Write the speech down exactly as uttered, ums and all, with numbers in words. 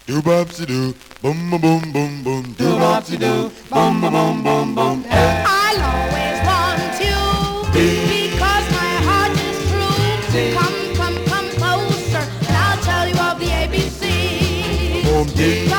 Do bopsy do, boom boom boom boom boom. Do bopsy do, boom boom boom boom boom. I'll always want you because my heart is true. Come, come, come closer, and I'll tell you of the A B C. Boom, ding.